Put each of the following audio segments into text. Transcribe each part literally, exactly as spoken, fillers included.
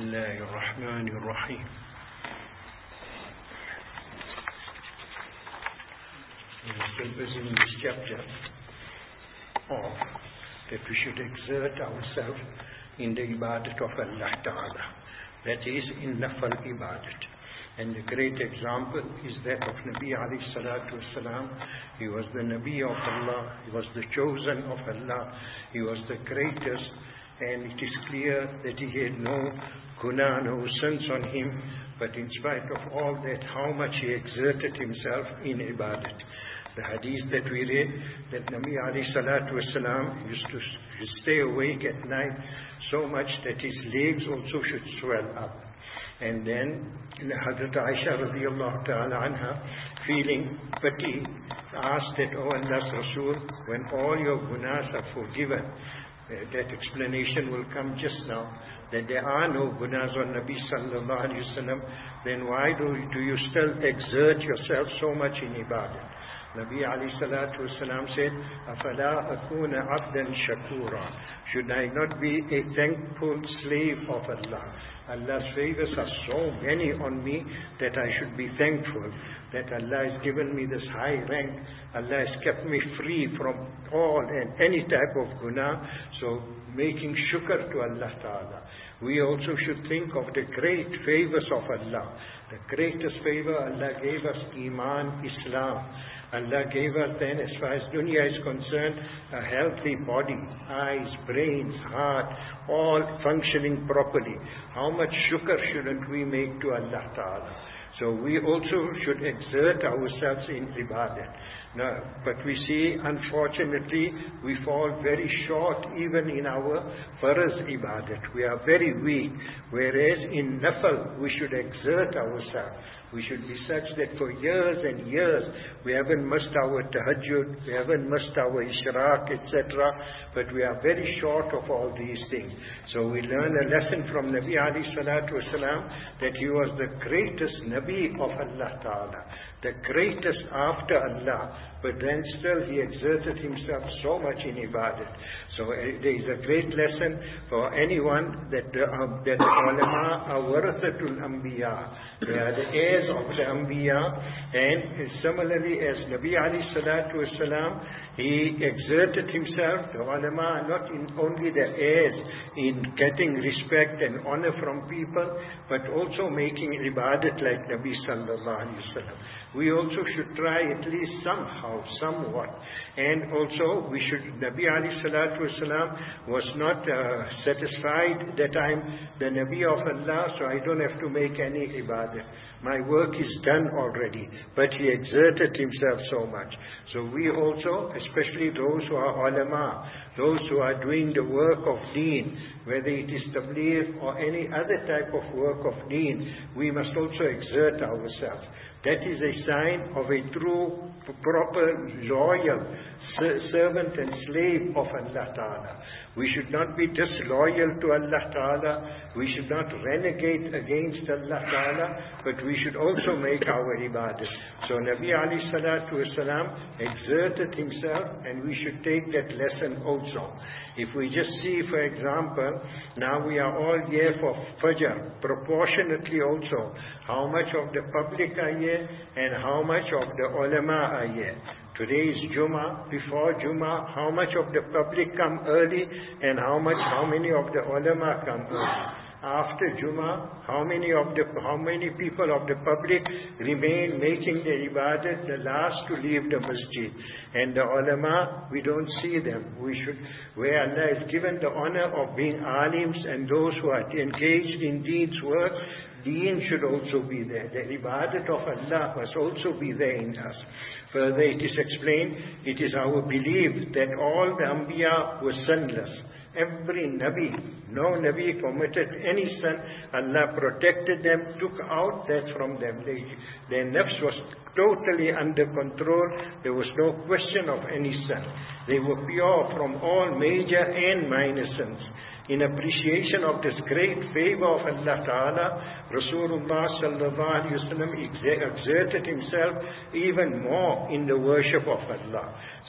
بسم الله الرحمن الرحيم. We are still busy in this chapter of that we should exert ourselves in the ibadat of Allah Ta'ala. That is in nafal ibadat. And the great example is that of Nabi alayhi salatu wasalam. He was the Nabi of Allah. He was the chosen of Allah. He was the greatest. And it is clear that he had no guna, no sins on him. But in spite of all that, how much he exerted himself in ibadat. The hadith that we read, that Nabi alayhi salatu wasalam used to stay awake at night so much that his legs also should swell up. And then Hazrat Aisha radiallahu ta'ala anha, feeling pity, asked that, "Oh Allah's Rasul, when all your gunas are forgiven," uh, that explanation will come just now, that there are no gunas on Nabi sallallahu alayhi wa sallam, then why do, do you still exert yourself so much in ibadah? Nabi alayhi salatu wasalam said, "Afala akuna abdan shakura." Should I not be a thankful slave of Allah? Allah's favors are so many on me that I should be thankful that Allah has given me this high rank. Allah has kept me free from all and any type of guna. So making shukr to Allah Ta'ala. We also should think of the great favors of Allah. The greatest favor Allah gave us, Iman, Islam. Allah gave us then, as far as dunya is concerned, a healthy body, eyes, brains, heart, all functioning properly. How much shukr shouldn't we make to Allah Ta'ala? So we also should exert ourselves in ibadah. Now, but we see, unfortunately, we fall very short even in our farz ibadat. We are very weak. Whereas in nafal, we should exert ourselves. We should be such that for years and years we haven't missed our tahajjud, we haven't missed our ishraq, et cetera. But we are very short of all these things. So we learn a lesson from Nabi alayhi salatu wasalam that he was the greatest Nabi of Allah Ta'ala, the greatest after Allah. But then still he exerted himself so much in ibadat. So uh, there is a great lesson for anyone that the, uh, that the ulama are warathatul anbiya. They are the heirs of the anbiya. And similarly as Nabi alayhi salatu wasalam, he exerted himself. The ulama are not in only the heirs in getting respect and honor from people, but also making ibadat like Nabi sallallahu alayhi wasallam. We also should try at least somehow, somewhat. And also we should, Nabi alayhi salatu wasalam was not uh, satisfied that I'm the Nabi of Allah, so I don't have to make any ibadah. My work is done already. But he exerted himself so much. So we also, especially those who are ulama, those who are doing the work of deen, whether it is tabligh or any other type of work of deen, we must also exert ourselves. That is a sign of a true, proper, loyal servant and slave of Allah Ta'ala. We should not be disloyal to Allah Ta'ala. We should not renegade against Allah Ta'ala, but we should also make our ibadah. So Nabi alayhi salatu wasalam exerted himself, and we should take that lesson also. If we just see, for example, now we are all here for Fajr, proportionately also, how much of the public are here and how much of the ulama are here. Today is Jummah. Before Jummah, how much of the public come early and how much, how many of the ulama come early. After Jummah, how many of the, how many people of the public remain making the ibadat, the last to leave the masjid. And the ulama, we don't see them. We should, where Allah has given the honor of being alims and those who are engaged in deeds work, deen should also be there. The ibadat of Allah must also be there in us. Further, it is explained, it is our belief that all the anbiya were sinless. Every Nabi, no Nabi committed any sin. Allah protected them, took out that from them. They, their nafs was totally under control. There was no question of any sin. They were pure from all major and minor sins. In appreciation of this great favor of Allah Ta'ala, Rasulullah sallallahu alayhi wa sallam exerted himself even more in the worship of Allah.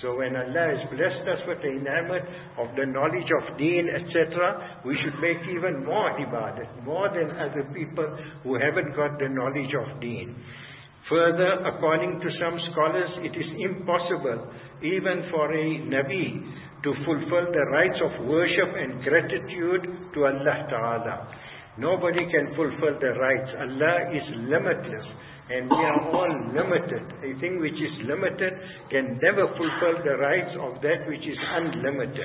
So when Allah has blessed us with the inamah of the knowledge of deen, et cetera, we should make even more ibadat, more than other people who haven't got the knowledge of deen. Further, according to some scholars, it is impossible even for a Nabi to fulfill the rights of worship and gratitude to Allah Ta'ala. Nobody can fulfill the rights. Allah is limitless and we are all limited. A thing which is limited can never fulfill the rights of that which is unlimited.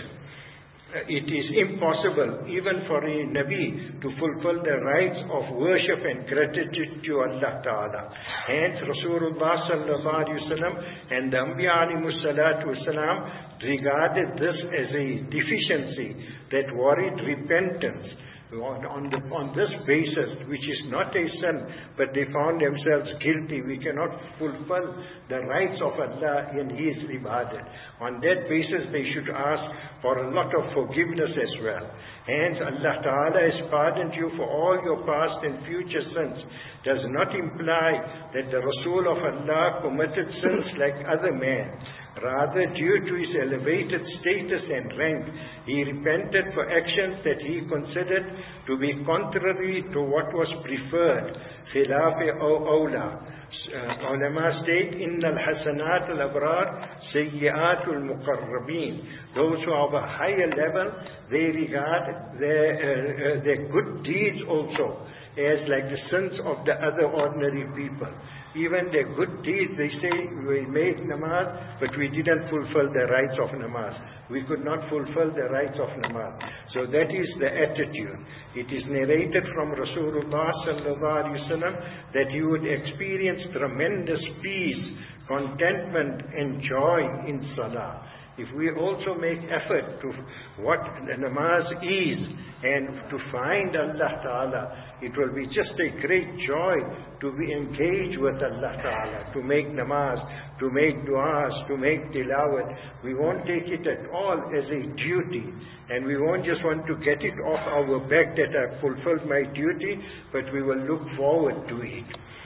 It is impossible even for a Nabi to fulfill the rights of worship and gratitude to Allah Ta'ala. Hence Rasulullah Sallallahu Alaihi Wasallam and the Anbiya Alaihimus Salatu Wasalam regarded this as a deficiency that worried repentance. On, on, the, on this basis, which is not a sin, but they found themselves guilty, we cannot fulfill the rights of Allah in His ibadat. On that basis, they should ask for a lot of forgiveness as well. Hence, Allah Ta'ala has pardoned you for all your past and future sins. Does not imply that the Rasul of Allah committed sins like other men. Rather, due to his elevated status and rank, he repented for actions that he considered to be contrary to what was preferred. Khilaf awla. Uh, ulama state, Innal hasanat al-abrar, sayyi'atul muqarrabeen. Those who are of a higher level, they regard their, uh, uh, their good deeds also as like the sins of the other ordinary people. Even their good deeds, they say, we made namaz, but we didn't fulfill the rights of namaz. We could not fulfill the rights of namaz. So that is the attitude. It is narrated from Rasulullah Sallallahu Alaihi Wasallam that you would experience tremendous peace, contentment and joy in salah. If we also make effort to what namaz is and to find Allah Ta'ala, it will be just a great joy to be engaged with Allah Ta'ala, to make namaz, to make du'as, to make tilawat. We won't take it at all as a duty, and we won't just want to get it off our back that I've fulfilled my duty, but we will look forward to it.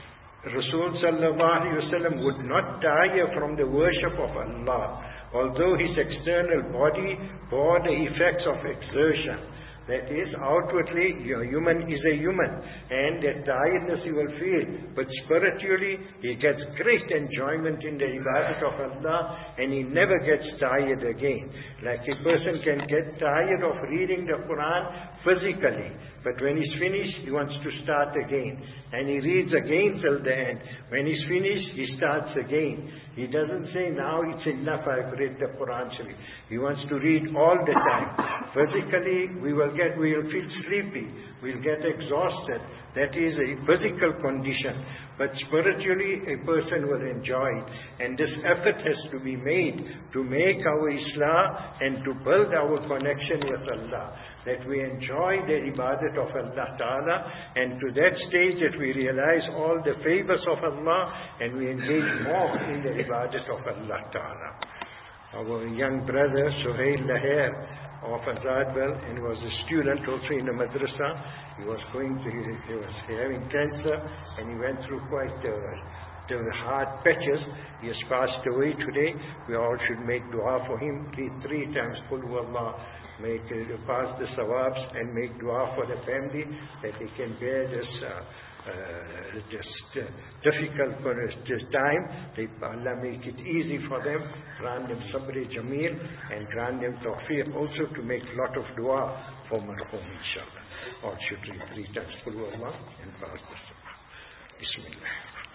Rasul Sallallahu Alaihi Wasallam would not tire from the worship of Allah, although his external body bore the effects of exertion. That is, outwardly, a human is a human, and that tiredness he will feel. But spiritually, he gets great enjoyment in the ibadat of Allah, and he never gets tired again. Like a person can get tired of reading the Quran physically, but when he's finished, he wants to start again. And he reads again till the end. When he's finished, he starts again. He doesn't say, now it's enough, I've read the Quran Sharif. He wants to read all the time. Physically, we will get, we will feel sleepy. We'll get exhausted. That is a physical condition. But spiritually, a person will enjoy it. And this effort has to be made to make our Islah and to build our connection with Allah. That we enjoy the ibadat of Allah Ta'ala, and to that stage that we realize all the favors of Allah and we engage more in the ibadat of Allah Ta'ala. Our young brother Suhail Laher of Azadwell, and was a student also in the madrasa. He was going to, he was having cancer, and he went through quite uh, the hard patches. He has passed away today. We all should make dua for him. Read three times Qul Huwallah. Make uh, pass the sawabs and make dua for the family that they can bear this uh, uh, this uh, difficult uh, time. They, Allah make it easy for them. Grant them sabr jameel and grant them tawfiq also to make a lot of dua for marhum inshallah. All should read three times Qul Huwallah and pass the sawab. Bismillah.